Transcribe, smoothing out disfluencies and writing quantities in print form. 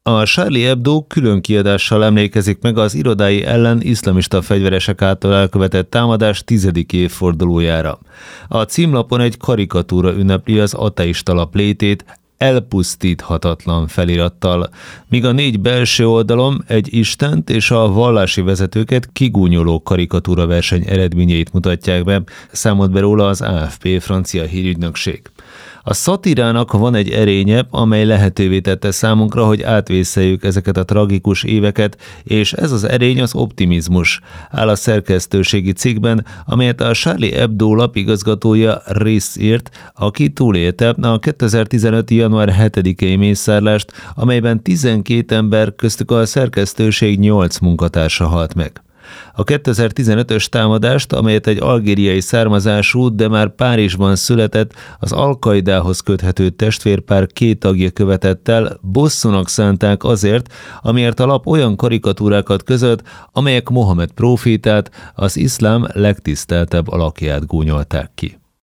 A Charlie Hebdo külön kiadással emlékezik meg az irodái ellen iszlamista fegyveresek által elkövetett támadás 10. évfordulójára. A címlapon egy karikatúra ünnepli az ateista lap létét, elpusztíthatatlan felirattal, míg a 4 belső oldalon egy istent és a vallási vezetőket kigúnyoló karikatúra verseny eredményeit mutatják be, számolt be róla az AFP francia hírügynökség. A szatirának van egy erénye, amely lehetővé tette számunkra, hogy átvészeljük ezeket a tragikus éveket, és ez az erény az optimizmus, áll a szerkesztőségi cikkben, amelyet a Charlie Hebdo lapigazgatója Riss írt, aki túlélte a 2015. január 7-i mészárlást, amelyben 12 ember, köztük a szerkesztőség 8 munkatársa halt meg. A 2015-ös támadást, amelyet egy algériai származású, de már Párizsban született, az Al-Qaidához köthető testvérpár 2 tagja követett el, bosszúnak szánták azért, amiért a lap olyan karikatúrákat közölt, amelyek Mohamed prófétát, az iszlám legtiszteltebb alakját gúnyolták ki.